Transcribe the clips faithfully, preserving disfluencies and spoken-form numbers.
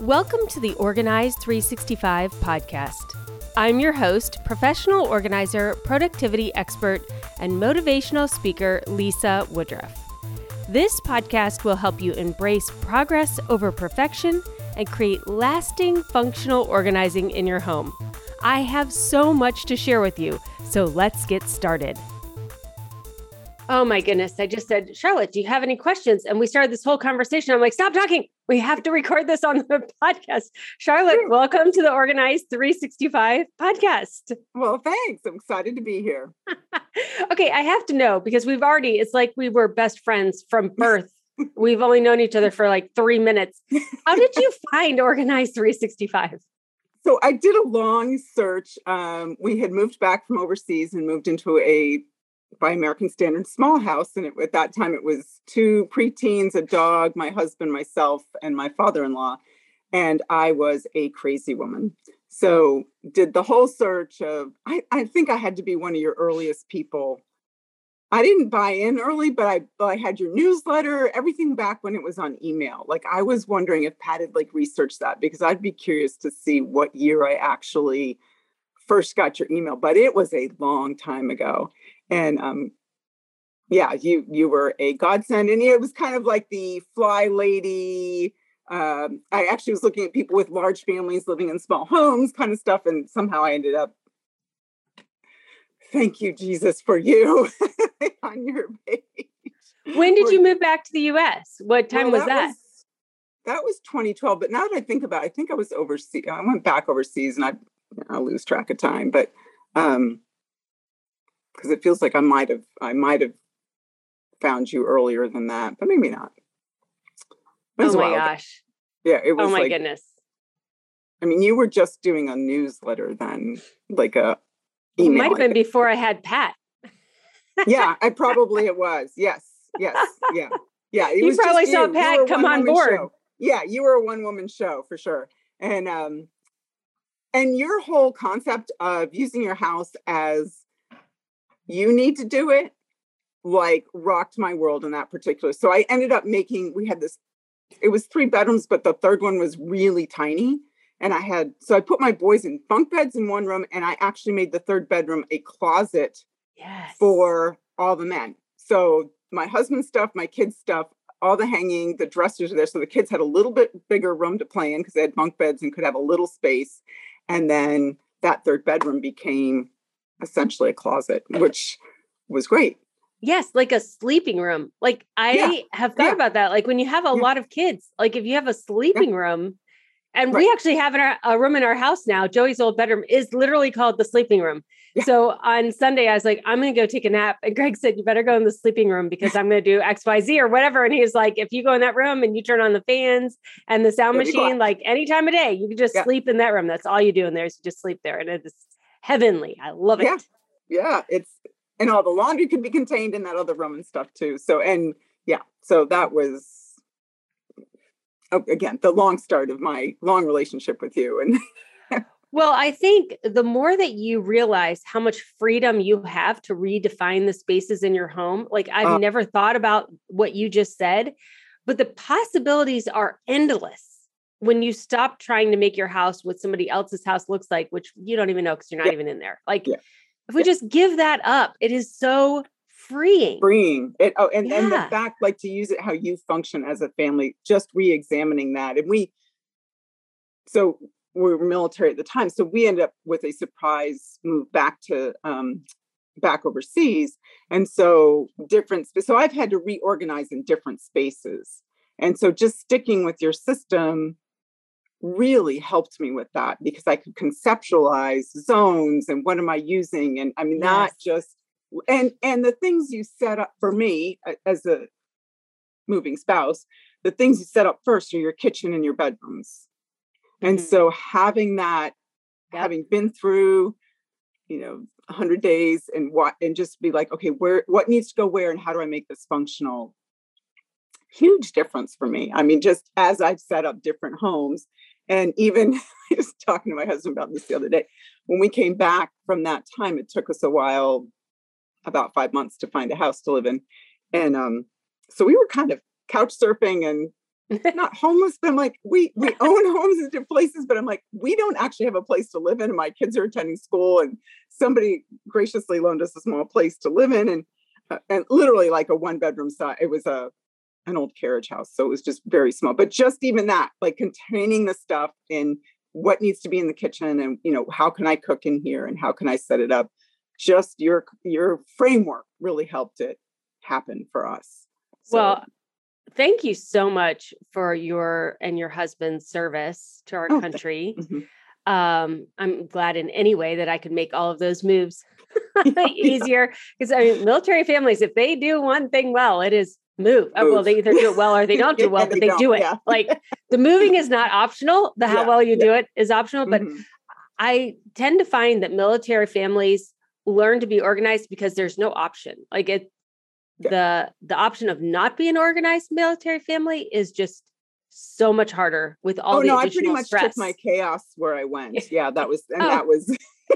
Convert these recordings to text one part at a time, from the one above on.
Welcome to the Organize three sixty-five podcast. I'm your host, professional organizer, productivity expert, and motivational speaker, Lisa Woodruff. This podcast will help you embrace progress over perfection and create lasting functional organizing in your home. I have so much to share with you, so let's get started. Oh my goodness. I just said, Charlotte, do you have any questions? And we started this whole conversation. I'm like, stop talking. We have to record this on the podcast. Charlotte, welcome to the Organize three sixty-five podcast. Well, thanks. I'm excited to be here. Okay. I have to know because we've already, it's like we were best friends from birth. We've only known each other for like three minutes. How did you find Organize three sixty-five? So I did a long search. Um, we had moved back from overseas and moved into a, by American standards, small house. And it, at that time, it was two preteens, a dog, my husband, myself, and my father-in-law. And I was a crazy woman. So did the whole search of, I, I think I had to be one of your earliest people. I didn't buy in early, but I, I had your newsletter, everything back when it was on email. Like I was wondering if Pat had like researched that because I'd be curious to see what year I actually first got your email, but it was a long time ago. And um, yeah, you you were a godsend. And it was kind of like the fly lady. Um, I actually was looking at people with large families living in small homes kind of stuff. And somehow I ended up, thank you, Jesus, for you on your page. When did you move back to the U S? What time well, was that? Was, that was twenty twelve. But now that I think about it, I think I was overseas. I went back overseas and I, I lose track of time. But um, because it feels like I might have, I might have found you earlier than that, but maybe not. Oh my gosh. Yeah, it was. Oh my like, goodness. I mean, you were just doing a newsletter then, like a email. It might have been before I had Pat. Yeah, I probably it was. Yes, yes, yeah, yeah. It you was probably just saw you. Pat You come on board. Show. Yeah, you were a one woman show for sure, and um, and your whole concept of using your house as you need to do it, like rocked my world in that particular. So I ended up making, we had this, it was three bedrooms, but the third one was really tiny. And I had, so I put my boys in bunk beds in one room and I actually made the third bedroom a closet yes. for all the men. So my husband's stuff, my kids' stuff, all the hanging, the dressers are there. So the kids had a little bit bigger room to play in because they had bunk beds and could have a little space. And then that third bedroom became essentially a closet, which was great. Yes, like a sleeping room. Like I yeah. have thought yeah. about that. Like when you have a yeah. lot of kids, like if you have a sleeping yeah. room, and right. we actually have in our, a room in our house now, Joey's old bedroom is literally called the sleeping room. Yeah. So on Sunday, I was like, I'm going to go take a nap. And Greg said, you better go in the sleeping room because I'm going to do X, Y, Z or whatever. And he was like, if you go in that room and you turn on the fans and the sound It'll machine, like any time of day, you can just yeah. sleep in that room. That's all you do in there is you just sleep there. And it's heavenly. I love it. Yeah. Yeah. It's, and all the laundry could be contained in that other room and stuff too. So, and yeah, so that was, again, the long start of my long relationship with you. And well, I think the more that you realize how much freedom you have to redefine the spaces in your home, like I've uh, never thought about what you just said, but the possibilities are endless when you stop trying to make your house what somebody else's house looks like, which you don't even know because you're not yeah. even in there. Like yeah. if we yeah. just give that up, it is so freeing. Freeing. It, oh, and, yeah. and the fact, like to use it how you function as a family, just re-examining that. And we, so we were military at the time. So we ended up with a surprise move back to, um, back overseas. And so different, so I've had to reorganize in different spaces. And so just sticking with your system really helped me with that because I could conceptualize zones and what am I using? And I mean, yes. not just, and, and the things you set up for me as a moving spouse, the things you set up first are your kitchen and your bedrooms. Mm-hmm. And so having that, yep. having been through, you know, a hundred days and what, and just be like, okay, where, what needs to go where and how do I make this functional? Huge difference for me. I mean, just as I've set up different homes. And even I was talking to my husband about this the other day, when we came back from that time, it took us a while, about five months to find a house to live in. And um, so we were kind of couch surfing and not homeless, but I'm like, we, we own homes in different places, but I'm like, we don't actually have a place to live in. And my kids are attending school and somebody graciously loaned us a small place to live in. And, uh, and literally like a one bedroom size, it was a, an old carriage house. So it was just very small, but just even that, like containing the stuff in what needs to be in the kitchen and, you know, how can I cook in here and how can I set it up? Just your, your framework really helped it happen for us. So, well, thank you so much for your and your husband's service to our oh, country. Mm-hmm. Um, I'm glad in any way that I could make all of those moves yeah, easier. Because yeah. I mean, military families, if they do one thing well, it is move. move. Well, they either do it well or they don't do well, yeah, but they, they do it. Yeah. Like the moving is not optional. The how yeah, well you do it is optional. But mm-hmm. I tend to find that military families learn to be organized because there's no option. Like it, yeah. the the option of not being an organized military family is just so much harder with all oh, the no, additional I pretty much stress. Took my chaos where I went. Yeah, that was and oh. that was.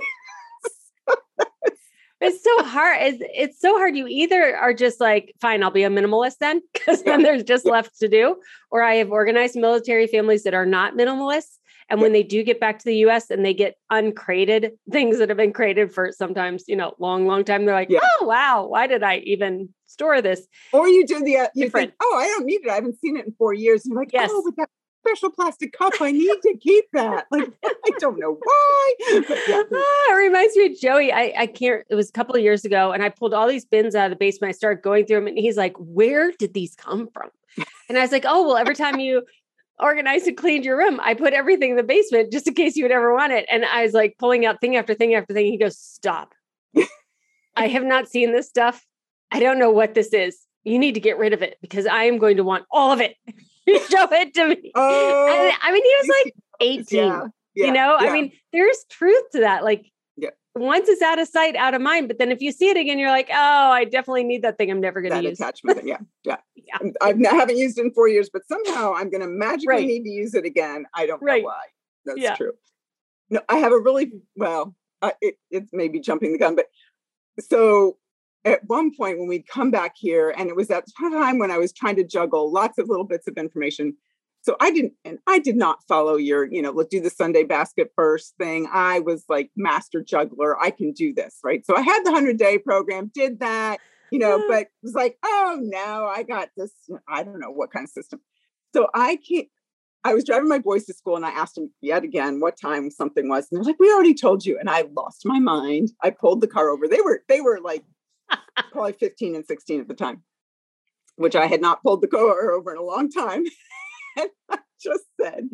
It's so hard. It's, it's so hard. You either are just like, fine, I'll be a minimalist then, because then there's just left to do. Or I have organized military families that are not minimalists. And when they do get back to the U S and they get uncrated things that have been created for sometimes, you know, long, long time, they're like, yeah. oh, wow, why did I even store this? Or you do the, uh, you think, oh, I don't need it. I haven't seen it in four years. And you're like, yes. oh, but that special plastic cup, I need to keep that. Like, I don't know why. But yeah. ah, it reminds me of Joey. I, I can't, it was a couple of years ago and I pulled all these bins out of the basement. I started going through them and he's like, where did these come from? And I was like, oh, well, every time you organized and cleaned your room, I put everything in the basement just in case you would ever want it. And I was like pulling out thing after thing after thing. He goes, stop. I have not seen this stuff. I don't know what this is. You need to get rid of it because I am going to want all of it. Show it to me. Oh, and, I mean, he was like eighteen, yeah, yeah, you know, yeah. I mean, there's truth to that. Like yeah. once it's out of sight, out of mind. But then if you see it again, you're like, oh, I definitely need that thing. I'm never going to use attachment. Yeah. Yeah. yeah. I've, I haven't used it in four years, but somehow I'm going to magically right. need to use it again. I don't right. know why. That's yeah. true. No, I have a really, well, uh, it, it's maybe jumping the gun, but so at one point when we'd come back here, and it was that time when I was trying to juggle lots of little bits of information. So I didn't, and I did not follow your, you know, let's do the Sunday basket first thing. I was like master juggler. I can do this, right? So I had the hundred day program, did that, you know, but it was like, oh no, I got this. I don't know what kind of system. So I can't, I was driving my boys to school and I asked them yet again what time something was. And they're like, we already told you. And I lost my mind. I pulled the car over. They were, they were like, probably fifteen and sixteen at the time, which I had not pulled the car over in a long time. And I just said,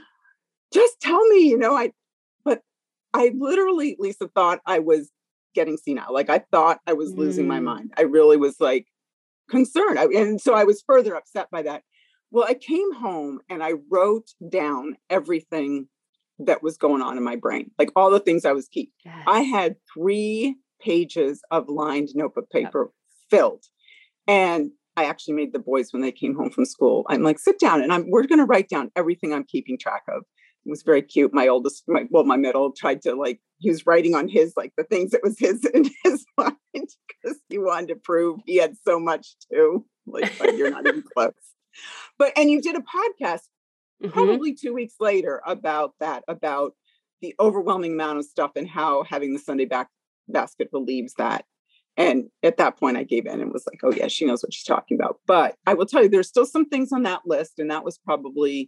just tell me, you know, I, but I literally, Lisa, thought I was getting senile. Like I thought I was mm. losing my mind. I really was like concerned. I, and so I was further upset by that. Well, I came home and I wrote down everything that was going on in my brain, like all the things I was keeping. Yes. I had three pages of lined notebook paper yep. filled. And I actually made the boys, when they came home from school, I'm like, sit down and I'm, we're going to write down everything I'm keeping track of. It was very cute. My oldest, my, well, my middle tried to like, he was writing on his, like the things that was his in his mind because he wanted to prove he had so much too. Like, like you're not even close. But, and you did a podcast mm-hmm. probably two weeks later about that, about the overwhelming amount of stuff and how having the Sunday back basket relieves that. And at that point I gave in and was like, oh yeah, she knows what she's talking about. But I will tell you, there's still some things on that list. And that was probably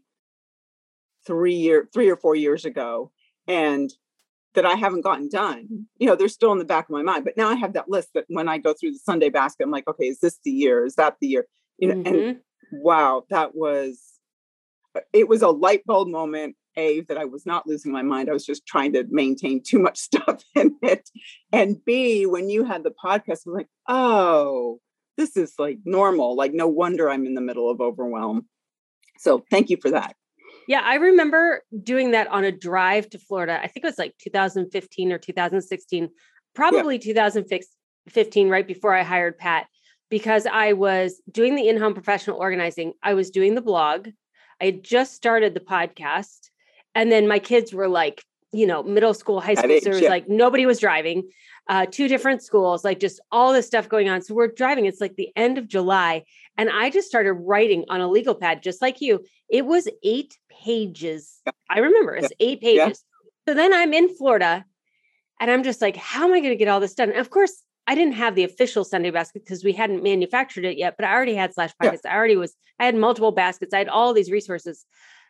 three year, three or four years ago. And that I haven't gotten done. You know, they're still in the back of my mind, but now I have that list that when I go through the Sunday basket, I'm like, okay, is this the year? Is that the year? You know, mm-hmm. and wow, that was, it was a light bulb moment. A, that I was not losing my mind. I was just trying to maintain too much stuff in it. And B, when you had the podcast, I'm like, oh, this is like normal. Like, no wonder I'm in the middle of overwhelm. So thank you for that. Yeah, I remember doing that on a drive to Florida. I think it was like two thousand fifteen or two thousand sixteen, probably yeah. two thousand fifteen, right before I hired Pat, because I was doing the in-home professional organizing. I was doing the blog. I had just started the podcast. And then my kids were like you know, middle school, high school. Age, so there was yeah. like, nobody was driving, uh, two different schools, like just all this stuff going on. So we're driving. It's like the end of July. And I just started writing on a legal pad, just like you. It was eight pages. Yeah. I remember it's yeah. eight pages. Yeah. So then I'm in Florida and I'm just like, how am I going to get all this done? And of course, I didn't have the official Sunday basket because we hadn't manufactured it yet, but I already had Slash Pockets. Yeah. I already was, I had multiple baskets. I had all these resources.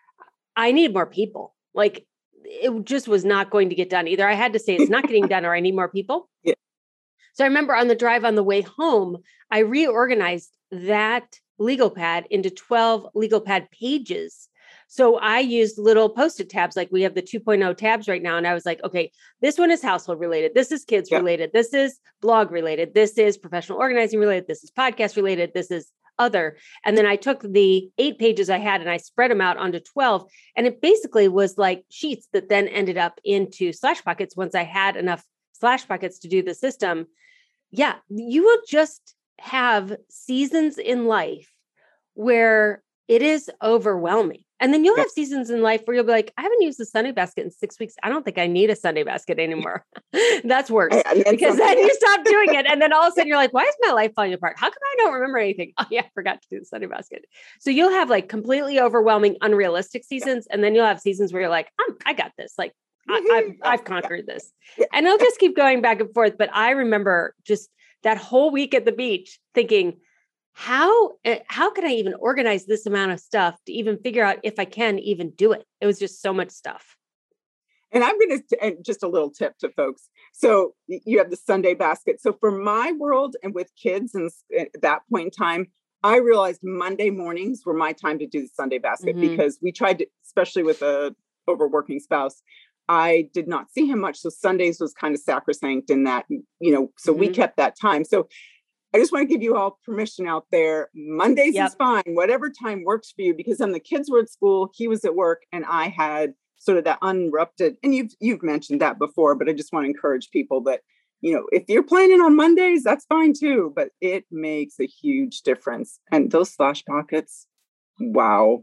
I needed more people. Like, it just was not going to get done. Either I had to say it's not getting done or I need more people. Yeah. So I remember on the drive on the way home, I reorganized that legal pad into twelve legal pad pages. So I used little Post-it tabs, like we have the two point oh tabs right now. And I was like, okay, this one is household related. This is kids yeah. related. This is blog related. This is professional organizing related. This is podcast related. This is other. And then I took the eight pages I had and I spread them out onto twelve. And it basically was like sheets that then ended up into Slash Pockets once I had enough Slash Pockets to do the system. Yeah, you will just have seasons in life where it is overwhelming. And then you'll have seasons in life where you'll be like, I haven't used the Sunday basket in six weeks. I don't think I need a Sunday basket anymore. That's worse I, I because then you stop doing it. And then all of a sudden you're like, why is my life falling apart? How come I don't remember anything? Oh yeah, I forgot to do the Sunday basket. So you'll have like completely overwhelming, unrealistic seasons. And then you'll have seasons where you're like, I'm, I got this. Like I, I've, I've conquered this. And I'll just keep going back and forth. But I remember just that whole week at the beach thinking, How, how can I even organize this amount of stuff to even figure out if I can even do it? It was just so much stuff. And I'm going to, just a little tip to folks. So you have the Sunday basket. So for my world and with kids and at that point in time, I realized Monday mornings were my time to do the Sunday basket mm-hmm. because we tried to, especially with a overworking spouse, I did not see him much. So Sundays was kind of sacrosanct in that, you know, so mm-hmm. we kept that time. So I just want to give you all permission out there. Mondays yep. is fine, whatever time works for you, because then the kids were at school, he was at work, and I had sort of that uninterrupted, and you've, you've mentioned that before, but I just want to encourage people that, you know, if you're planning on Mondays, that's fine too, but it makes a huge difference. And those Slash Pockets, wow.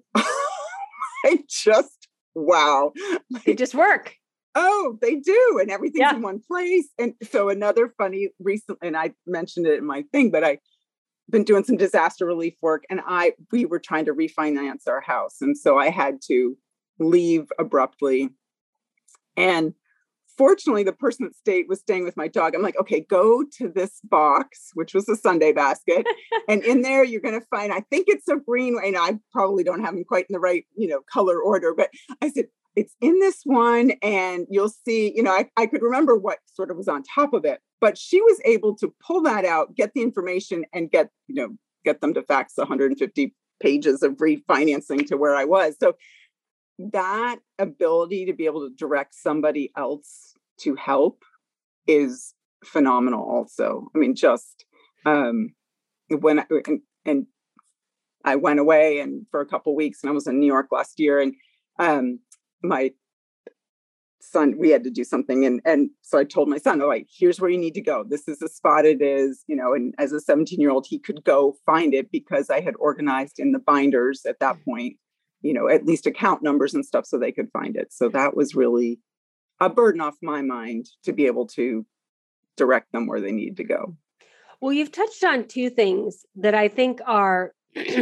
I just, wow. They just work. Oh, they do. And everything's yeah. in one place. And so another funny recent, and I mentioned it in my thing, but I've been doing some disaster relief work and I, we were trying to refinance our house. And so I had to leave abruptly. And fortunately, the person that stayed was staying with my dog. I'm like, okay, go to this box, which was a Sunday basket. And in there, you're going to find, I think it's a green, and I probably don't have them quite in the right, you know, color order, but I said, it's in this one, and you'll see, you know, I, I could remember what sort of was on top of it, but she was able to pull that out, get the information, and get, you know, get them to fax one hundred fifty pages of refinancing to where I was. So that ability to be able to direct somebody else to help is phenomenal also. I mean, just um, when I, and, and I went away and for a couple of weeks, and I was in New York last year, and um, my son, we had to do something. And, and so I told my son, oh, like, here's where you need to go. This is the spot it is, you know, and as a seventeen year old, he could go find it because I had organized in the binders at that point, you know, at least account numbers and stuff so they could find it. So that was really a burden off my mind to be able to direct them where they need to go. Well, you've touched on two things that I think are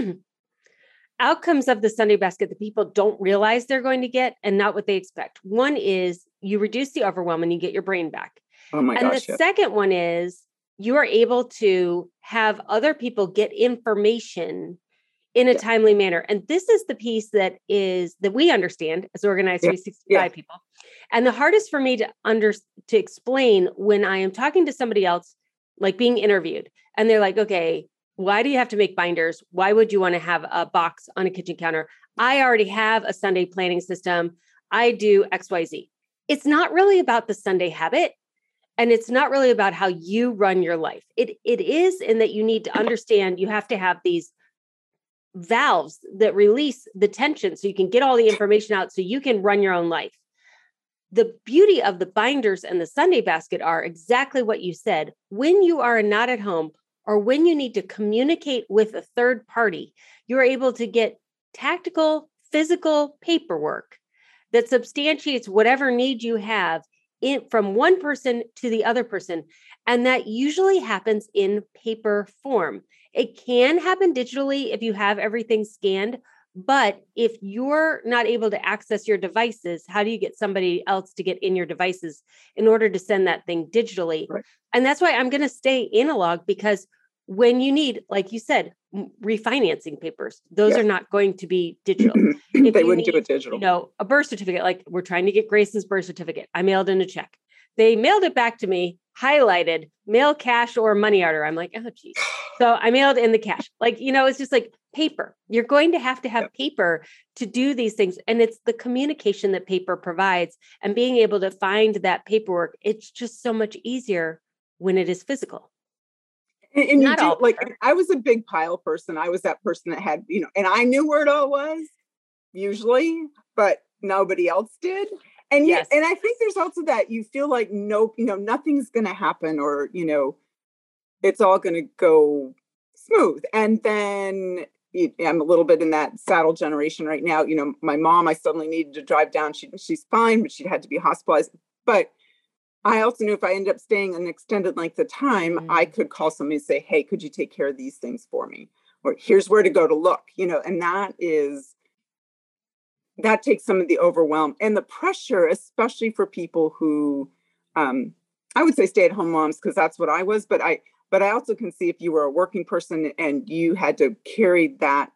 outcomes of the Sunday basket that people don't realize they're going to get and not what they expect. One is you reduce the overwhelm and you get your brain back. Oh my and gosh. the yeah. second one is you are able to have other people get information in a yeah. timely manner. And this is the piece that is that we understand as Organized yeah. three sixty-five yeah. people. And the hardest for me to under to explain when I am talking to somebody else, like being interviewed, and they're like, okay, why do you have to make binders? Why would you want to have a box on a kitchen counter? I already have a Sunday planning system. I do X Y Z. It's not really about the Sunday habit. And it's not really about how you run your life. It, it is in that you need to understand you have to have these valves that release the tension so you can get all the information out so you can run your own life. The beauty of the binders and the Sunday basket are exactly what you said. When you are not at home, or when you need to communicate with a third party, you're able to get tactical, physical paperwork that substantiates whatever need you have in, from one person to the other person. And that usually happens in paper form. It can happen digitally if you have everything scanned. But if you're not able to access your devices, how do you get somebody else to get in your devices in order to send that thing digitally? Right. And that's why I'm going to stay analog, because when you need, like you said, refinancing papers, those yeah. are not going to be digital. If they wouldn't need, do it digital. You know, a birth certificate, like we're trying to get Grayson's birth certificate. I mailed in a check. They mailed it back to me, highlighted, mail, cash, or money order. I'm like, oh, geez. So I mailed in the cash. Like, you know, it's just like paper. You're going to have to have yep. paper to do these things. And it's the communication that paper provides, and being able to find that paperwork. It's just so much easier when it is physical. And, and you do, like, I was a big pile person. I was that person that had, you know, and I knew where it all was usually, but nobody else did. And yes. you, and I think there's also that you feel like, no, you know, nothing's going to happen, or, you know, it's all going to go smooth. And then it, I'm a little bit in that saddle generation right now. You know, my mom, I suddenly needed to drive down. She, she's fine, but she had to be hospitalized. But I also knew if I ended up staying an extended length of time, mm-hmm. I could call somebody and say, hey, could you take care of these things for me? Or here's where to go to look, you know, and that is, that takes some of the overwhelm and the pressure, especially for people who, um, I would say stay-at-home moms, because that's what I was. But I, but I also can see if you were a working person and you had to carry that,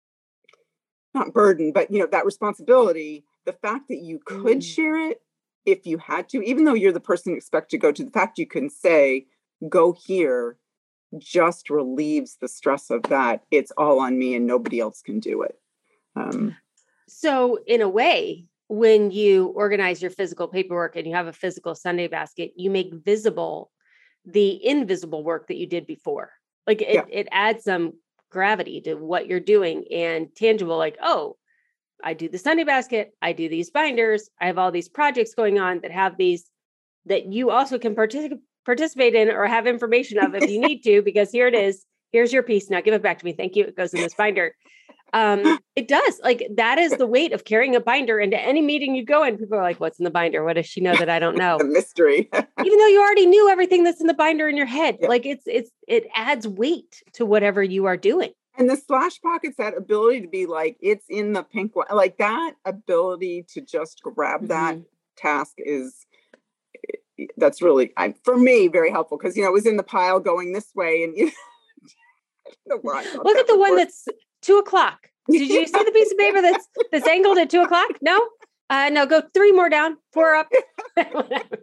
not burden, but, you know, that responsibility, the fact that you could mm. share it if you had to, even though you're the person expected to go to, the fact you can say, go here, just relieves the stress of that. It's all on me and nobody else can do it. Um, so in a way, when you organize your physical paperwork and you have a physical Sunday basket, you make visible the invisible work that you did before. Like it, yeah. it adds some gravity to what you're doing and tangible, like, oh, I do the Sunday basket, I do these binders, I have all these projects going on that have these, that you also can partic- participate in or have information of if you need to, because here it is, here's your piece, now give it back to me, thank you, it goes in this binder. Um, it does, like, that is the weight of carrying a binder into any meeting you go in. People are like, what's in the binder? What does she know that I don't know? The mystery. Even though you already knew everything that's in the binder in your head, yeah. like it's, it's, it adds weight to whatever you are doing. And the slash pockets, that ability to be like, it's in the pink one, like that ability to just grab mm-hmm. that task is, that's really, I, for me, very helpful. Because, you know, it was in the pile going this way. And you know, I don't know why I look at the one work. That's two o'clock. Did you see the piece of paper that's that's angled at two o'clock? No? Uh, no, go three more down, four up. It's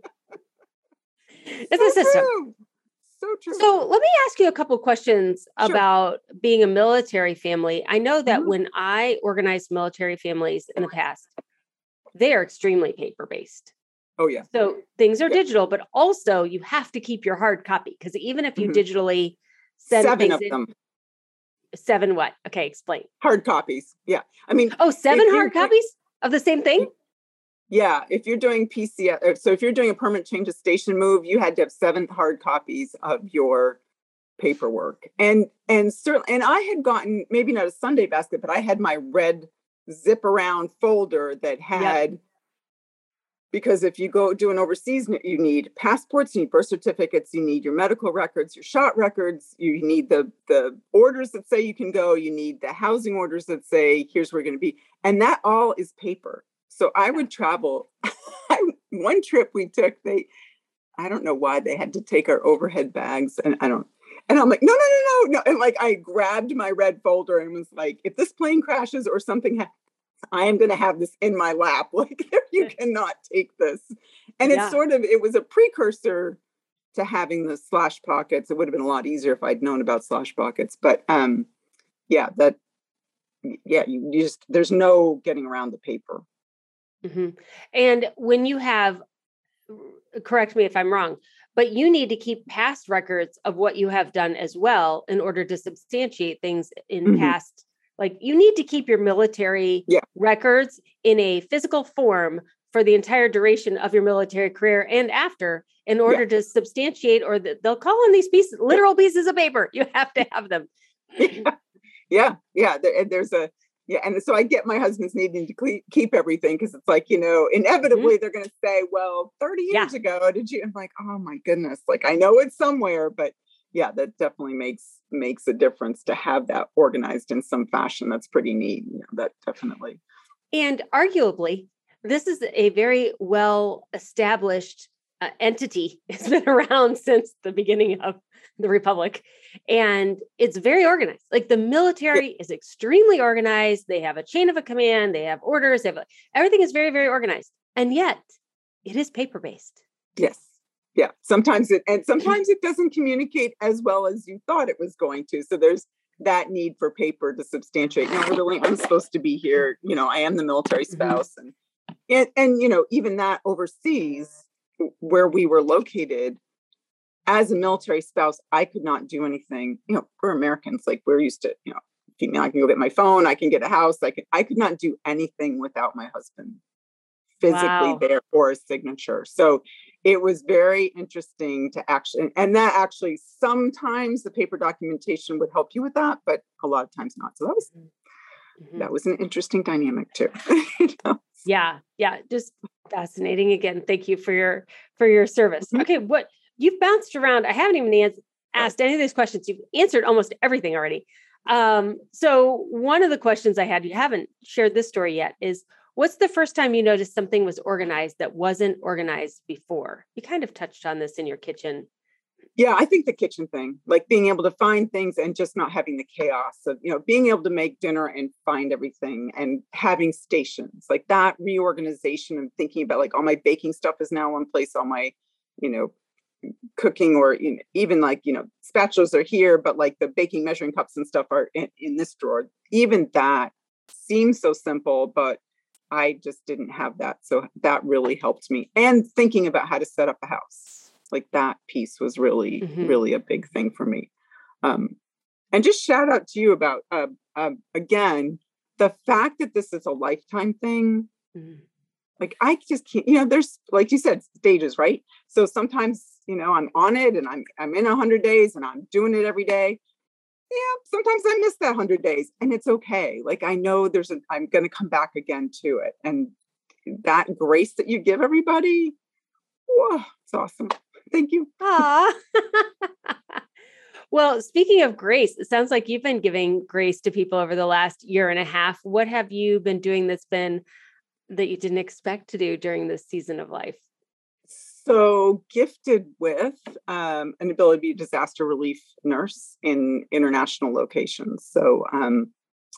so a system. True. So true. So let me ask you a couple of questions sure. about being a military family. I know that mm-hmm. when I organized military families in the past, they are extremely paper-based. Oh, yeah. So things are yeah. digital, but also you have to keep your hard copy, because even if you mm-hmm. digitally send seven things of in, them. Seven what? Okay, explain. Hard copies. Yeah. I mean. Oh, seven hard copies of the same thing? Yeah. If you're doing P C S, so if you're doing a permanent change of station move, you had to have seven hard copies of your paperwork. And, and certainly, and I had gotten, maybe not a Sunday basket, but I had my red zip around folder that had, yep. because if you go do an overseas, you need passports, you need birth certificates, you need your medical records, your shot records, you need the, the orders that say you can go, you need the housing orders that say, here's where you're going to be. And that all is paper. So I would travel. One trip we took, they, I don't know why they had to take our overhead bags. And I don't, and I'm like, no, no, no, no, no. And like, I grabbed my red folder and was like, if this plane crashes or something happens, I am going to have this in my lap. Like, you cannot take this. And yeah. it's sort of, it was a precursor to having the slash pockets. It would have been a lot easier if I'd known about slash pockets. But um, yeah, that, yeah, you, you just, there's no getting around the paper. Mm-hmm. And when you have, correct me if I'm wrong, but you need to keep past records of what you have done as well in order to substantiate things in mm-hmm. past. Like, you need to keep your military yeah. records in a physical form for the entire duration of your military career and after, in order yeah. to substantiate, or the, they'll call in these pieces, literal pieces of paper. You have to have them. Yeah. Yeah. yeah. There, there's a, Yeah. And so I get my husband's needing to cle- keep everything because it's like, you know, inevitably Mm-hmm. they're going to say, well, thirty years Yeah. ago, did you? I'm like, oh my goodness. Like, I know it's somewhere, but yeah, that definitely makes, makes a difference to have that organized in some fashion. That's pretty neat. You know, that definitely. And arguably, this is a very well established uh, entity. It's been around since the beginning of the Republic, and it's very organized. Like the military is extremely organized. They have a chain of a command. They have orders. They have a, everything is very, very organized. And yet it is paper-based. Yes. Yeah. Sometimes it, and sometimes it doesn't communicate as well as you thought it was going to. So there's that need for paper to substantiate, you know, really, I'm supposed to be here. You know, I am the military spouse. Mm-hmm. and, and, and, you know, even that overseas where we were located, as a military spouse, I could not do anything. You know, we're Americans, like we're used to, you know, I can go get my phone, I can get a house. I can, I could not do anything without my husband physically wow. there for a signature. So it was very interesting to actually, and that actually, sometimes the paper documentation would help you with that, but a lot of times not. So that was, mm-hmm. that was an interesting dynamic too. you know? Yeah. Yeah. Just fascinating. Again, thank you for your, for your service. Mm-hmm. Okay. What, You've bounced around. I haven't even ans- asked any of these questions. You've answered almost everything already. Um, so one of the questions I had, you haven't shared this story yet, is what's the first time you noticed something was organized that wasn't organized before? You kind of touched on this in your kitchen. Yeah, I think the kitchen thing, like being able to find things and just not having the chaos of, you know, being able to make dinner and find everything and having stations, like that reorganization and thinking about like all my baking stuff is now one place, all my, you know, cooking or you know, even like, you know, spatulas are here, but like the baking measuring cups and stuff are in, in this drawer. Even that seems so simple, but I just didn't have that. So that really helped me. And thinking about how to set up a house, like that piece was really, mm-hmm. really a big thing for me. Um, and just shout out to you about, uh, uh, again, the fact that this is a lifetime thing. Mm-hmm. Like, I just can't, you know, there's, like you said, stages, right? So sometimes, you know, I'm on it and I'm, I'm in a hundred days and I'm doing it every day. Yeah. Sometimes I miss that hundred days and it's okay. Like, I know there's a, I'm going to come back again to it. And that grace that you give everybody. Whoa, it's awesome. Thank you. Aww. Well, speaking of grace, it sounds like you've been giving grace to people over the last year and a half. What have you been doing that's been that you didn't expect to do during this season of life? So gifted with um, an ability to be a disaster relief nurse in international locations. So um,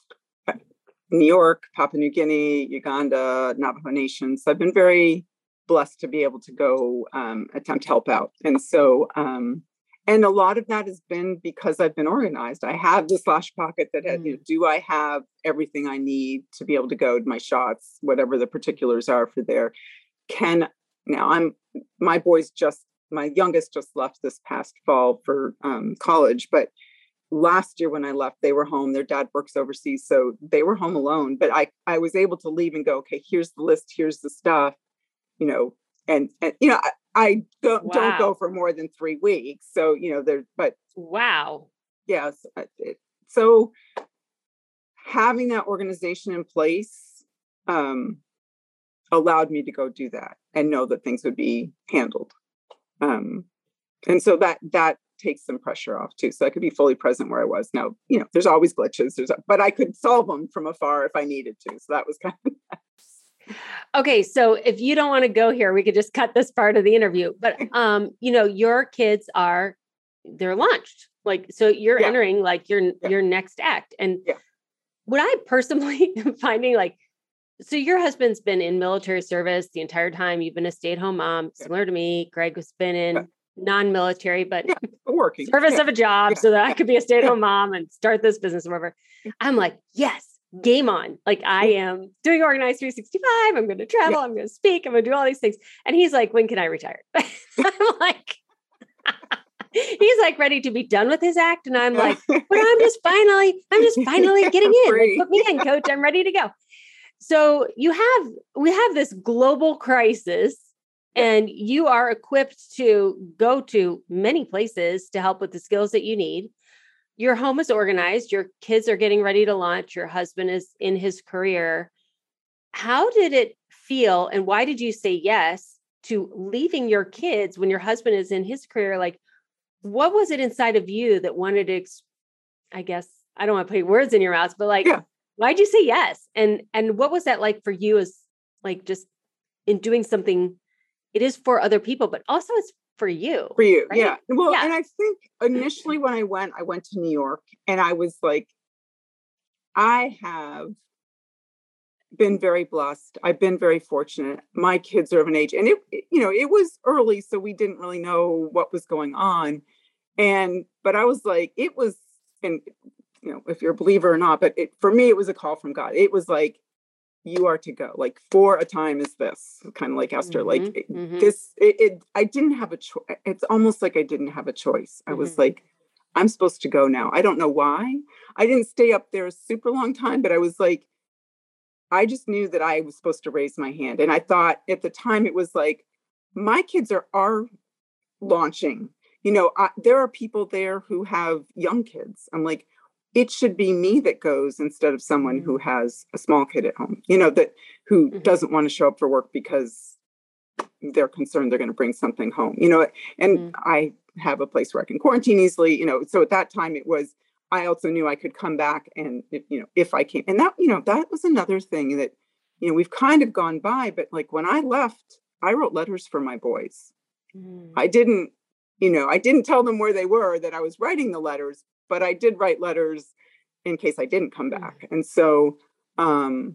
New York, Papua New Guinea, Uganda, Navajo Nation. So I've been very blessed to be able to go um, attempt to help out. And so, um, and a lot of that has been because I've been organized. I have this slash pocket that has, mm. you know, do I have everything I need to be able to go to my shots, whatever the particulars are for there. Can, now I'm, my boys just, my youngest just left this past fall for um, college, but last year when I left, they were home. Their dad works overseas, so they were home alone. But I, I was able to leave and go, okay, here's the list, here's the stuff, you know, and, and you know, I, I go, wow. don't go for more than three weeks. So, you know, there, but wow. Yes. It, so having that organization in place um, allowed me to go do that and know that things would be handled. Um, and so that, that takes some pressure off too. So I could be fully present where I was. Now, you know, there's always glitches, there's, but I could solve them from afar if I needed to. So that was kind of nice. Okay. So if you don't want to go here, we could just cut this part of the interview, but, um, you know, your kids are, they're launched. Like, so you're yeah. entering like your, yeah. your next act. And yeah. what I personally am finding, like, so your husband's been in military service the entire time. You've been a stay-at-home mom, yeah. similar to me. Greg has been in yeah. non-military, but yeah. working service yeah. of a job yeah. so that yeah. I could be a stay-at-home yeah. mom and start this business or whatever. I'm like, yes, game on. Like I am doing Organized three sixty-five. I'm going to travel. Yeah. I'm going to speak. I'm going to do all these things. And he's like, when can I retire? I'm like, he's like ready to be done with his act. And I'm like, but I'm just finally, I'm just finally getting in. Like, put me in, coach. I'm ready to go. So you have, we have this global crisis and you are equipped to go to many places to help with the skills that you need. your home is organized, your kids are getting ready to launch, your husband is in his career. How did it feel? And why did you say yes to leaving your kids when your husband is in his career? Like, what was it inside of you that wanted to, I guess, I don't want to put words in your mouth, but like, yeah. why'd you say yes? And, and what was that like for you as like, just in doing something, it is for other people, but also it's for you. For you. Right? Yeah. Well, yeah. and I think initially when I went, I went to New York and I was like, I have been very blessed. I've been very fortunate. My kids are of an age, and it, you know, it was early, so we didn't really know what was going on. And, but I was like, it was, and you know, if you're a believer or not, but it, for me, it was a call from God. It was like, you are to go, like for a time is this, kind of like Esther, mm-hmm, like mm-hmm. this, it, it, I didn't have a choice. It's almost like I didn't have a choice. I mm-hmm. was like, I'm supposed to go now. I don't know why. I didn't stay up there a super long time, but I was like, I just knew that I was supposed to raise my hand. And I thought at the time it was like, my kids are, are launching, you know, I, there are people there who have young kids. I'm like, it should be me that goes instead of someone mm-hmm. who has a small kid at home, you know, that who mm-hmm. doesn't want to show up for work because they're concerned they're going to bring something home, you know, and mm-hmm. I have a place where I can quarantine easily, you know, so at that time it was, I also knew I could come back and, you know, if I came, and that, you know, that was another thing that, you know, we've kind of gone by, but like when I left, I wrote letters for my boys. Mm. I didn't, you know, I didn't tell them where they were, that I was writing the letters, but I did write letters in case I didn't come back. Mm. And so, um,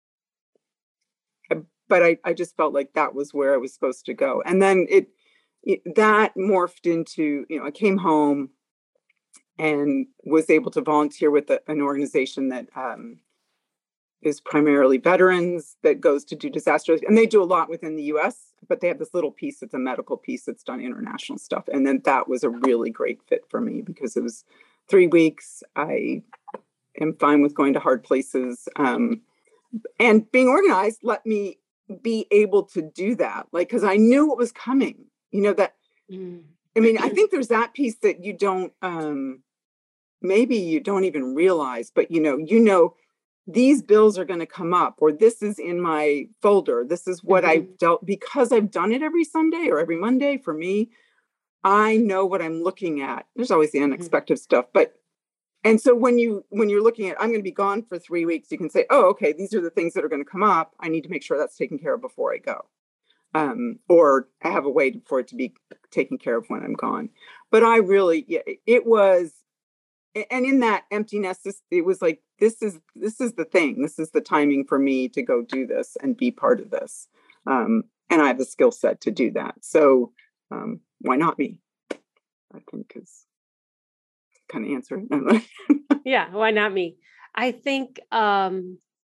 but I, I just felt like that was where I was supposed to go. And then it, it that morphed into, you know, I came home and was able to volunteer with a, an organization that um, is primarily veterans that goes to do disasters. And they do a lot within the U S, but they have this little piece, it's a medical piece that's done international stuff. And then that was a really great fit for me because it was three weeks. I am fine with going to hard places. Um, and being organized let me be able to do that. Like, because I knew what was coming, you know, that, mm. I mean, I think there's that piece that you don't, um, maybe you don't even realize, but you know, you know, these bills are going to come up, or this is in my folder. This is what mm-hmm. I've dealt, because I've done it every Sunday or every Monday for me. I know what I'm looking at. There's always the unexpected mm-hmm. stuff, but, and so when you, when you're looking at, I'm going to be gone for three weeks, you can say, oh, okay, these are the things that are going to come up. I need to make sure that's taken care of before I go. Um, or I have a way for it to be taken care of when I'm gone. But I really, yeah, it was, and in that emptiness, it was like, this is, this is the thing. This is the timing for me to go do this and be part of this. Um, and I have the skill set to do that. So um, why not me? I think is kind of answer. Yeah. Why not me? I think, um,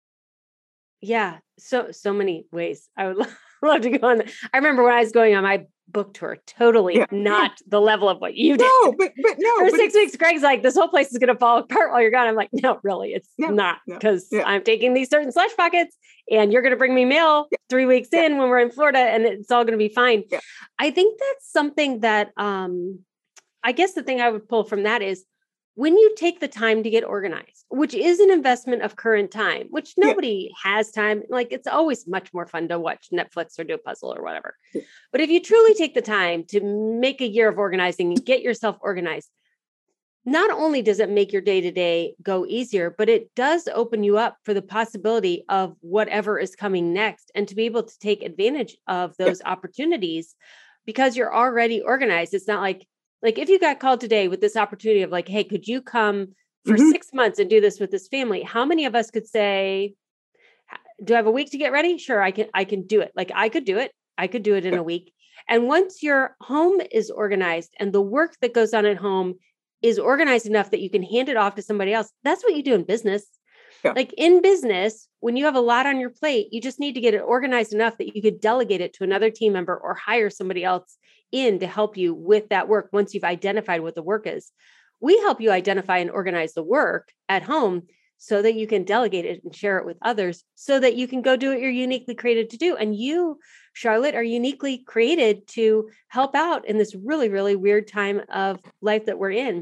yeah, so, so many ways I would love, love to go on. I remember when I was going on my book tour, totally yeah, not yeah. the level of what you did. No, but, but no. For but six weeks, Greg's like, this whole place is going to fall apart while you're gone. I'm like, no, really, it's no, not, because no, yeah. I'm taking these certain slush pockets and you're going to bring me mail yeah. three weeks yeah. in when we're in Florida and it's all going to be fine. Yeah. I think that's something that, um, I guess the thing I would pull from that is when you take the time to get organized, which is an investment of current time, which nobody yeah. has time. Like, it's always much more fun to watch Netflix or do a puzzle or whatever. Yeah. But if you truly take the time to make a year of organizing and get yourself organized, not only does it make your day-to-day go easier, but it does open you up for the possibility of whatever is coming next and to be able to take advantage of those yeah. opportunities because you're already organized. It's not like, Like if you got called today with this opportunity of like, hey, could you come for mm-hmm. six months and do this with this family? How many of us could say, do I have a week to get ready? Sure, I can, I can do it. Like I could do it. I could do it in a week. And once your home is organized and the work that goes on at home is organized enough that you can hand it off to somebody else, that's what you do in business. Yeah. Like in business, when you have a lot on your plate, you just need to get it organized enough that you could delegate it to another team member or hire somebody else in to help you with that work. Once you've identified what the work is, we help you identify and organize the work at home so that you can delegate it and share it with others so that you can go do what you're uniquely created to do. And you, Charlotte, are uniquely created to help out in this really, really weird time of life that we're in.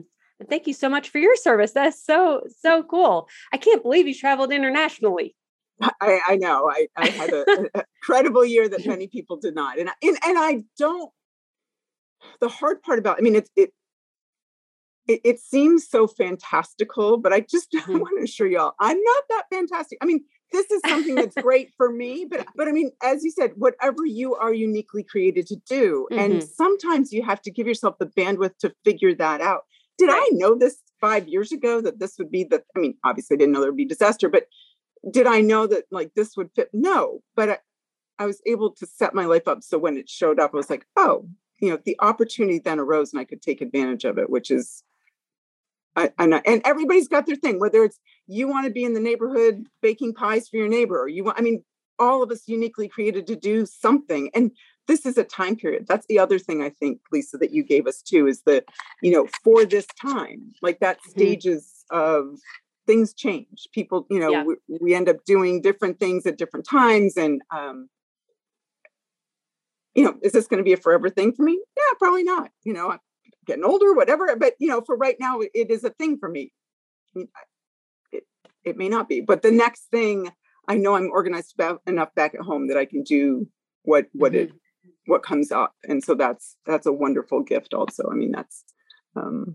And thank you so much for your service. That's so, so cool. I can't believe you traveled internationally. I, I know. I, I had a, a incredible year that many people did not. And, and, and I don't, the hard part about, I mean, it's, it, it, it seems so fantastical, but I just mm-hmm. want to assure y'all, I'm not that fantastic. I mean, this is something that's great for me, but, but I mean, as you said, whatever you are uniquely created to do. Mm-hmm. And sometimes you have to give yourself the bandwidth to figure that out. Did right. I know this five years ago that this would be the, I mean, obviously I didn't know there would be disaster, but did I know that like this would fit? No, but I, I was able to set my life up. So when it showed up, I was like, oh, you know, the opportunity then arose and I could take advantage of it, which is, I, and, I, and everybody's got their thing, whether it's you want to be in the neighborhood baking pies for your neighbor, or you want, I mean, all of us uniquely created to do something. And this is a time period. That's the other thing I think, Lisa, that you gave us too, is that, you know, for this time, like that mm-hmm. stages of things change. People, you know, yeah. we, we end up doing different things at different times. And, um, you know, is this going to be a forever thing for me? Yeah, probably not. You know, I'm getting older, whatever. But, you know, for right now, it is a thing for me. I mean, it, it may not be. But the next thing, I know I'm organized about enough back at home that I can do what what mm-hmm. it what comes up. And so that's that's a wonderful gift also. I mean, that's um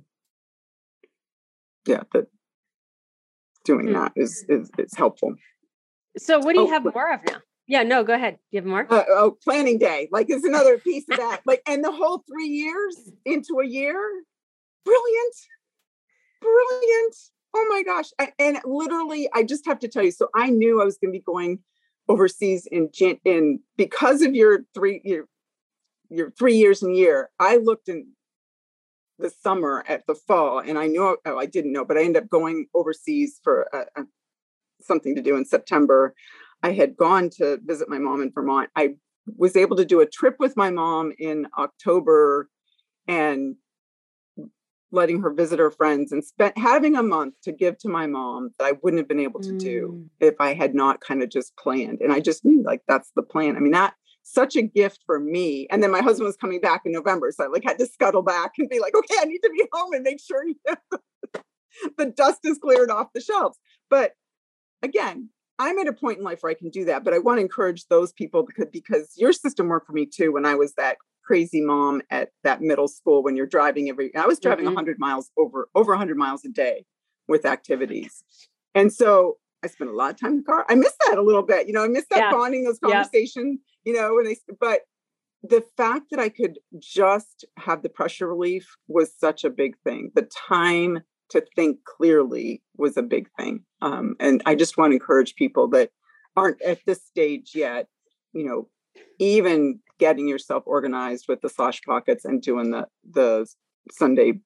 yeah, that doing mm-hmm. that is, is is helpful. So what do you oh, have more of now? Yeah, no, go ahead. Do you have more? Uh, oh, planning day. Like it's another piece of that. Like, and the whole three years into a year. Brilliant. Brilliant. Oh my gosh. I, and literally, I just have to tell you, so I knew I was going to be going overseas in, in because of your three, your, your three years in a year. I looked in the summer at the fall and I knew, oh, I didn't know, but I ended up going overseas for a, a, something to do in September. I had gone to visit my mom in Vermont. I was able to do a trip with my mom in October and letting her visit her friends and spent having a month to give to my mom that I wouldn't have been able to mm. do if I had not kind of just planned. And I just knew like, that's the plan. I mean, that such a gift for me. And then my husband was coming back in November. So I like had to scuttle back and be like, okay, I need to be home and make sure you know, the dust is cleared off the shelves. But again, I'm at a point in life where I can do that, but I want to encourage those people because, because your system worked for me too. When I was that crazy mom at that middle school, when you're driving every, I was driving mm-hmm. one hundred miles over, over one hundred miles a day with activities. And so I spent a lot of time in the car. I miss that a little bit, you know, I miss that yeah. bonding, those conversations, yeah. you know, when they, but the fact that I could just have the pressure relief was such a big thing. The time to think clearly was a big thing. Um, and I just want to encourage people that aren't at this stage yet, you know, even getting yourself organized with the Slosh Pockets and doing the, the Sunday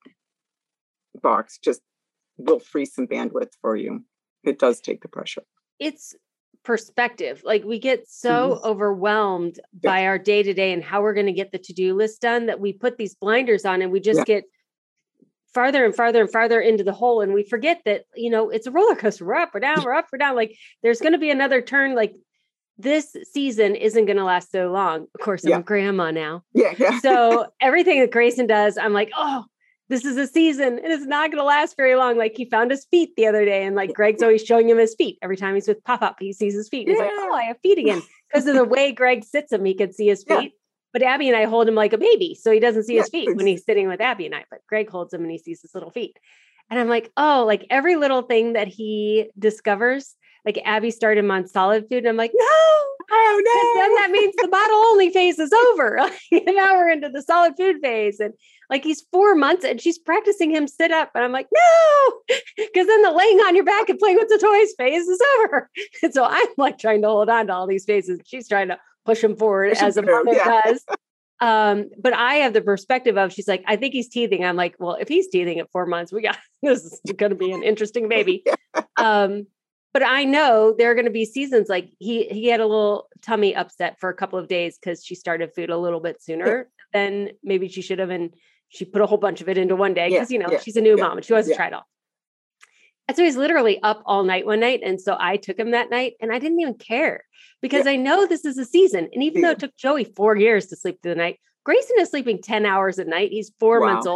box just will free some bandwidth for you. It does take the pressure. It's perspective. Like we get so mm-hmm. overwhelmed yeah. by our day to day and how we're going to get the to-do list done that we put these blinders on and we just yeah. get farther and farther and farther into the hole. And we forget that, you know, it's a roller coaster. We're up, we're down, we're up, we're down. Like there's going to be another turn. Like this season isn't going to last so long. Of course, I'm yeah. a grandma now. Yeah, yeah. So everything that Grayson does, I'm like, oh, this is a season and it's not going to last very long. Like he found his feet the other day and like Greg's always showing him his feet. Every time he's with Pop-Up, he sees his feet. He's yeah. like, oh, I have feet again. Because of the way Greg sits him, he can see his feet. Yeah. But Abby and I hold him like a baby. So he doesn't see yeah, his feet when he's sitting with Abby and I, but Greg holds him and he sees his little feet. And I'm like, oh, like every little thing that he discovers, like Abby started him on solid food. And I'm like, no, oh no. Then that means the bottle only phase is over. Now we're into the solid food phase. And like, he's four months and she's practicing him sit up. And I'm like, no, because then the laying on your back and playing with the toys phase is over. And so I'm like trying to hold on to all these phases. She's trying to push him forward push as a mother yeah. does. Um, but I have the perspective of, she's like, I think he's teething. I'm like, well, if he's teething at four months, we got, this is going to be an interesting baby. yeah. Um, but I know there are going to be seasons like he, he had a little tummy upset for a couple of days because she started food a little bit sooner yeah. than maybe she should have. And she put a whole bunch of it into one day because, yeah. you know, yeah. she's a new yeah. mom and she wants yeah. to try it all. And so he's literally up all night one night. And so I took him that night and I didn't even care because yeah. I know this is a season. And even yeah. though it took Joey four years to sleep through the night, Grayson is sleeping ten hours a night. He's four wow. months old.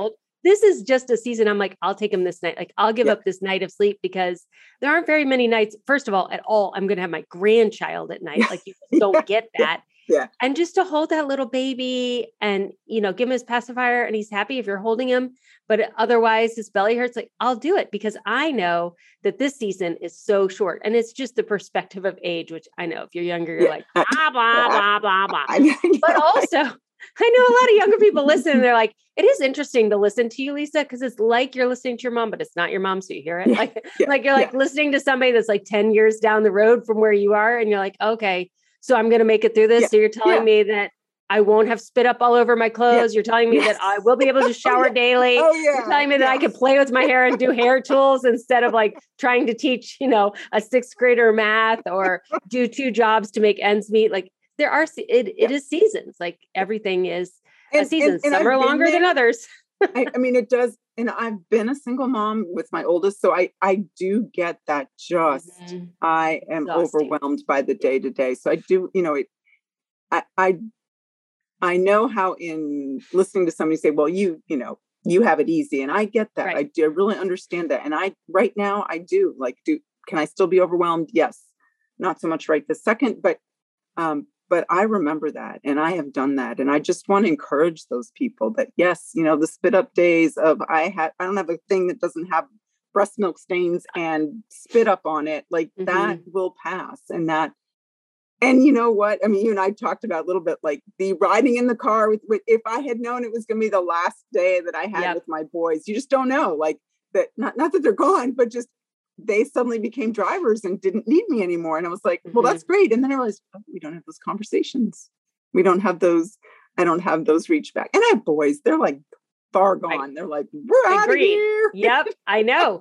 this is just a season. I'm like, I'll take him this night. Like I'll give yeah. up this night of sleep because there aren't very many nights. First of all, at all, I'm going to have my grandchild at night. Like you just don't yeah. get that. Yeah. And just to hold that little baby and, you know, give him his pacifier and he's happy if you're holding him, but otherwise his belly hurts. Like I'll do it because I know that this season is so short and it's just the perspective of age, which I know if you're younger, you're yeah. like, blah, blah, blah, blah, blah. I know, but also I know a lot of younger people listen and they're like, it is interesting to listen to you, Lisa, because it's like you're listening to your mom, but it's not your mom. So you hear it. Yeah. Like, yeah. like you're like yeah. listening to somebody that's like ten years down the road from where you are. And you're like, okay, so I'm going to make it through this. Yeah. So you're telling yeah. me that I won't have spit up all over my clothes. Yeah. You're telling me yes. that I will be able to shower oh, yeah. daily. Oh, yeah. You're telling me that yes. I can play with my hair and do hair tools instead of like trying to teach, you know, a sixth grader math or do two jobs to make ends meet. Like there are, it, it yeah. is seasons. Like everything is and, a season. And, and Some are longer than others. I, I mean, it does. And I've been a single mom with my oldest. So I, I do get that just, mm-hmm. I am Exhausting. overwhelmed by the day to day. So I do, you know, it, I, I, I know how in listening to somebody say, well, you, you know, you have it easy. And I get that. Right. I do I really understand that. And I, right now I do like, do, can I still be overwhelmed? Yes. Not so much right this second, but, um, but I remember that and I have done that. And I just want to encourage those people that, yes, you know, the spit up days of I had, I don't have a thing that doesn't have breast milk stains and spit up on it. Like mm-hmm. that will pass. And that, and you know what, I mean, you and I talked about a little bit, like the riding in the car with, with if I had known it was going to be the last day that I had yep. with my boys, you just don't know, like that, not, not that they're gone, but just they suddenly became drivers and didn't need me anymore. And I was like, well, mm-hmm. that's great. And then I realized, oh, we don't have those conversations. We don't have those. I don't have those reach back. And I have boys, they're like far gone. Right. They're like, we're out of here. Yep. I know.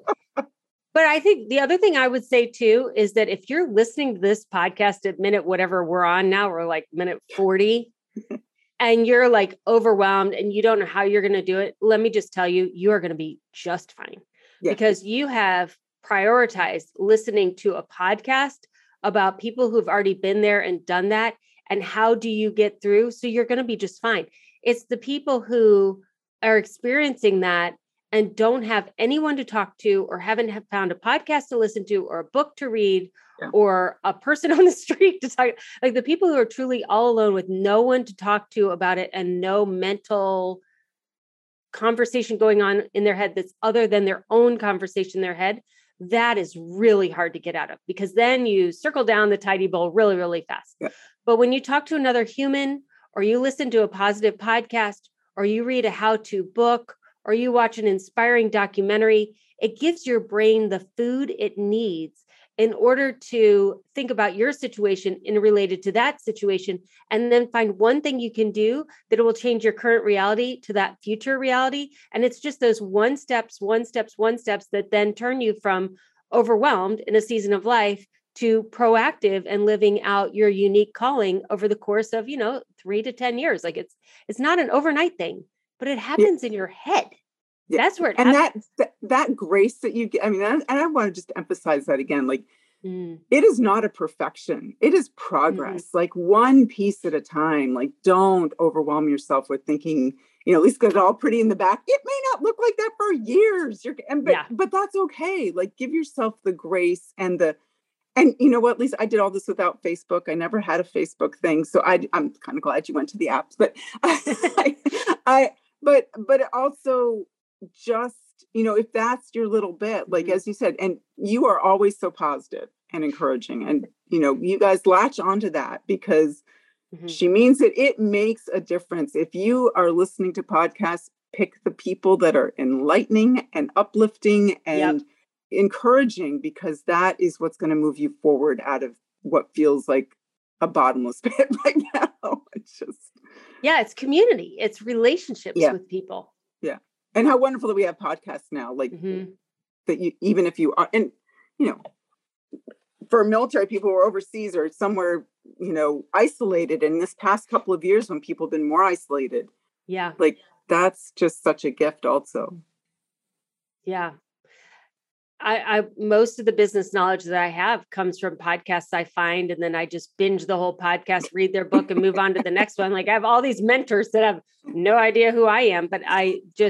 But I think the other thing I would say too, is that if you're listening to this podcast at minute, whatever we're on now, we're like minute forty and you're like overwhelmed and you don't know how you're going to do it. Let me just tell you, you are going to be just fine yeah. because you have prioritize listening to a podcast about people who've already been there and done that. And how do you get through? So you're going to be just fine. It's the people who are experiencing that and don't have anyone to talk to or haven't have found a podcast to listen to or a book to read yeah. or a person on the street to talk. Like the people who are truly all alone with no one to talk to about it and no mental conversation going on in their head that's other than their own conversation in their head. That is really hard to get out of because then you circle down the tidy bowl really, really fast. Yeah. But when you talk to another human or you listen to a positive podcast or you read a how-to book or you watch an inspiring documentary, it gives your brain the food it needs in order to think about your situation in related to that situation, and then find one thing you can do that will change your current reality to that future reality. And it's just those one steps, one steps, one steps that then turn you from overwhelmed in a season of life to proactive and living out your unique calling over the course of, you know, three to ten years. Like it's, it's not an overnight thing, but it happens yeah. in your head. Yeah. That's where it and happens. that, that that grace that you get. I mean, and I want to just emphasize that again. Like, mm. it is not a perfection. It is progress. Mm-hmm. Like one piece at a time. Like, don't overwhelm yourself with thinking, you know, at least got it all pretty in the back. It may not look like that for years. You're, and but yeah. but that's okay. Like, give yourself the grace and the. And you know what, Lisa, I did all this without Facebook. I never had a Facebook thing, so I, I'm kind of glad you went to the apps. But I, I but but also. Just, you know, if that's your little bit, like, mm-hmm. as you said, and you are always so positive and encouraging and, you know, you guys latch onto that because mm-hmm. she means it. It makes a difference. If you are listening to podcasts, pick the people that are enlightening and uplifting and yep. encouraging, because that is what's going to move you forward out of what feels like a bottomless pit right now. It's just. Yeah. It's community. It's relationships yeah. with people. Yeah. And how wonderful that we have podcasts now, like mm-hmm. that you, even if you are, and, you know, for military people who are overseas or somewhere, you know, isolated in this past couple of years when people have been more isolated. Yeah. Like that's just such a gift also. Yeah. I, I, most of the business knowledge that I have comes from podcasts I find, and then I just binge the whole podcast, read their book and move on to the next one. Like I have all these mentors that have no idea who I am, but I just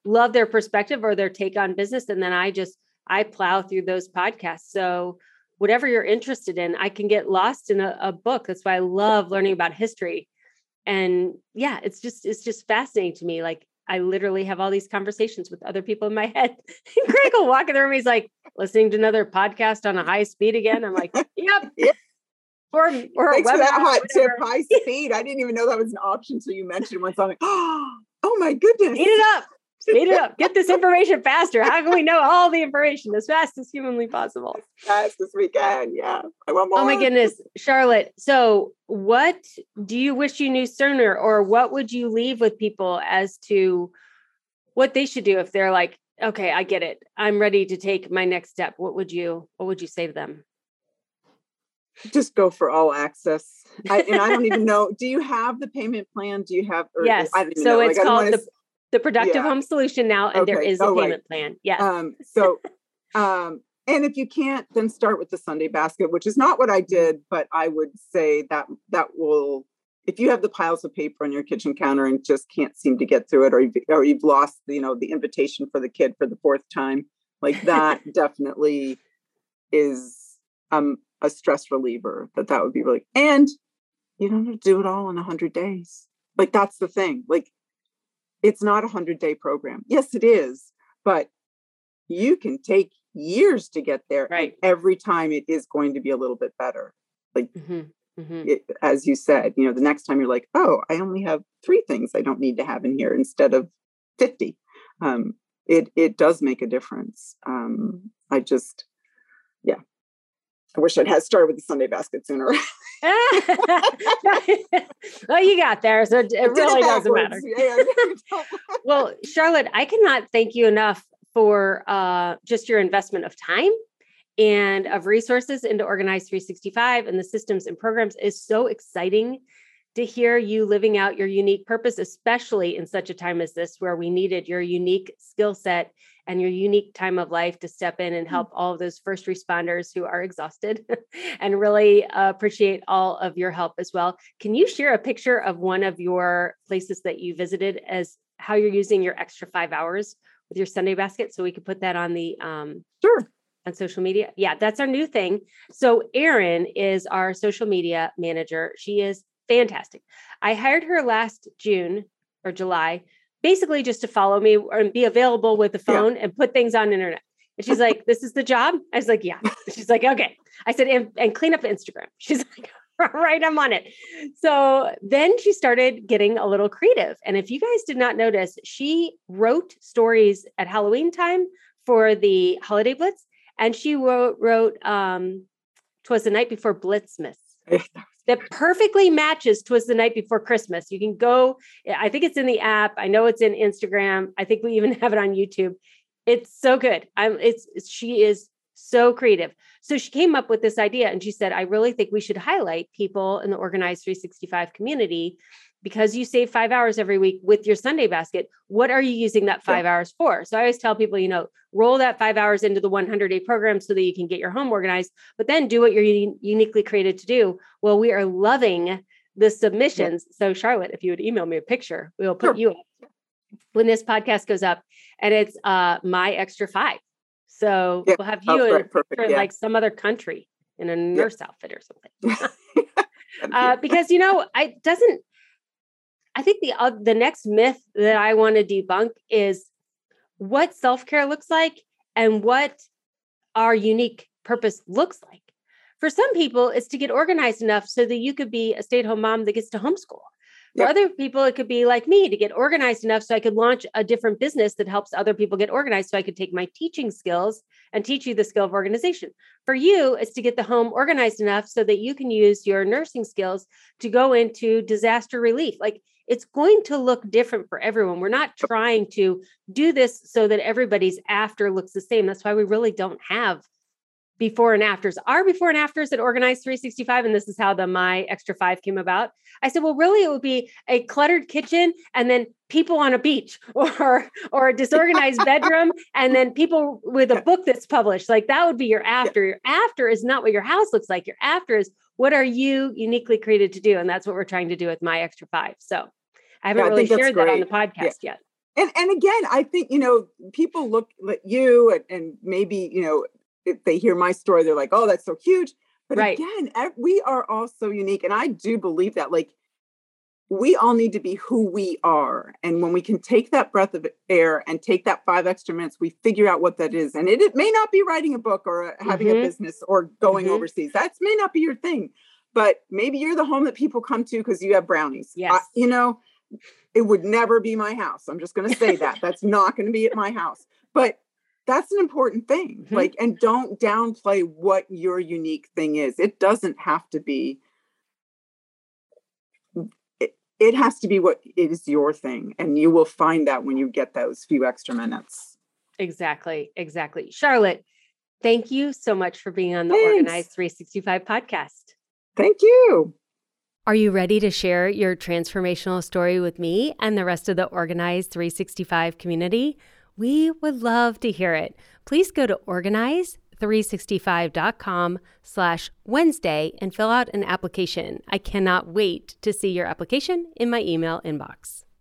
love their perspective or their take on business. And then I just, I plow through those podcasts. So whatever you're interested in, I can get lost in a, a book. That's why I love learning about history. And yeah, it's just, it's just fascinating to me. Like I literally have all these conversations with other people in my head. And Greg will walk in the room. He's like listening to another podcast on a high speed again. I'm like, yep. Yeah. Or, or Thanks a for that hot tip, whatever. high speed. I didn't even know that was an option until you mentioned one. So I'm like, oh my goodness. Speed it up. Speed it up. Get this information faster. How can we know all the information as fast as humanly possible? As fast as we can. Yeah. I want more. Oh my goodness, Charlotte. So what do you wish you knew sooner, or what would you leave with people as to what they should do if they're like, okay, I get it. I'm ready to take my next step. What would you, what would you say to them? Just go for all access. I, and I don't even know, do you have the payment plan? Do you have? Or, yes. I don't even so know. it's like, called wanna, the, the Productive yeah. Home Solution now, and okay. there is a oh, payment right. plan. Yes. Um, so, um, and if you can't, then start with the Sunday basket, which is not what I did, but I would say that that will, if you have the piles of paper on your kitchen counter and just can't seem to get through it, or you've, or you've lost, you know, the invitation for the kid for the fourth time, like that definitely is um, a stress reliever. That that would be really, and you don't have to do it all in a hundred days. Like that's the thing. Like it's not a hundred day program. Yes, it is, but you can take years to get there. Right. And every time it is going to be a little bit better. Like. Mm-hmm. Mm-hmm. It, as you said, you know, the next time you're like, oh, I only have three things I don't need to have in here instead of fifty. Um, it it does make a difference. Um, I just, yeah, I wish I'd had started with the Sunday basket sooner. Well, you got there, so it really it doesn't matter. Yeah, yeah. Well, Charlotte, I cannot thank you enough for uh, just your investment of time and of resources into Organize three sixty-five and the systems and programs. Is so exciting to hear you living out your unique purpose, especially in such a time as this, where we needed your unique skill set and your unique time of life to step in and help all of those first responders who are exhausted and really uh, appreciate all of your help as well. Can you share a picture of one of your places that you visited as how you're using your extra five hours with your Sunday basket, so we could put that on the um, sure. on social media? Yeah, that's our new thing. So Erin is our social media manager. She is fantastic. I hired her last June or July, basically just to follow me and be available with the phone yeah. and put things on the internet. And she's like, this is the job? I was like, yeah. She's like, okay. I said, and, and clean up Instagram. She's like, all right, I'm on it. So then she started getting a little creative. And if you guys did not notice, she wrote stories at Halloween time for the Holiday Blitz. And she wrote, wrote um, "Twas the Night Before Blitzmas." That perfectly matches "Twas the Night Before Christmas." You can go, I think it's in the app. I know it's in Instagram. I think we even have it on YouTube. It's so good. I'm, it's, it's, she is so creative. So she came up with this idea and she said, I really think we should highlight people in the Organize three sixty-five community, because you save five hours every week with your Sunday basket. What are you using that five yeah. hours for? So I always tell people, you know, roll that five hours into the one hundred day program so that you can get your home organized, but then do what you're un- uniquely created to do. Well, we are loving the submissions. Yeah. So Charlotte, if you would email me a picture, we'll put sure. you up when this podcast goes up, and it's uh, my extra five. So yeah. we'll have you oh, in Perfect, yeah. like some other country in a nurse yeah. outfit or something. uh, because, you know, I doesn't, I think the uh, the next myth that I want to debunk is what self-care looks like and what our unique purpose looks like. For some people, it's to get organized enough so that you could be a stay-at-home mom that gets to homeschool. For yep. other people, it could be like me, to get organized enough so I could launch a different business that helps other people get organized, so I could take my teaching skills and teach you the skill of organization. For you, it's to get the home organized enough so that you can use your nursing skills to go into disaster relief. Like, it's going to look different for everyone. We're not trying to do this so that everybody's after looks the same. That's why we really don't have before and afters. Our before and afters at Organize three sixty-five, and this is how the My Extra Five came about. I said, well, really, it would be a cluttered kitchen and then people on a beach, or or a disorganized bedroom and then people with a book that's published. Like, that would be your after. Your after is not what your house looks like. Your after is, what are you uniquely created to do? And that's what we're trying to do with My Extra Five. So I haven't yeah, really I shared that on the podcast yeah. yet. And and again, I think, you know, people look at you and, and maybe, you know, if they hear my story, they're like, oh, that's so huge. But right. again, we are all so unique. And I do believe that, like, we all need to be who we are. And when we can take that breath of air and take that five extra minutes, we figure out what that is. And it, it may not be writing a book or having mm-hmm. a business or going mm-hmm. overseas. That may not be your thing. But maybe you're the home that people come to because you have brownies. Yes. I, you know, it would never be my house. I'm just going to say that. That's not going to be at my house. But that's an important thing. Mm-hmm. Like, and don't downplay what your unique thing is. It doesn't have to be. It, it has to be what is your thing. And you will find that when you get those few extra minutes. Exactly. Exactly. Charlotte, thank you so much for being on the Thanks. Organize three sixty-five podcast. Thank you. Are you ready to share your transformational story with me and the rest of the Organize three sixty-five community? We would love to hear it. Please go to organize three sixty-five dot com slash Wednesday and fill out an application. I cannot wait to see your application in my email inbox.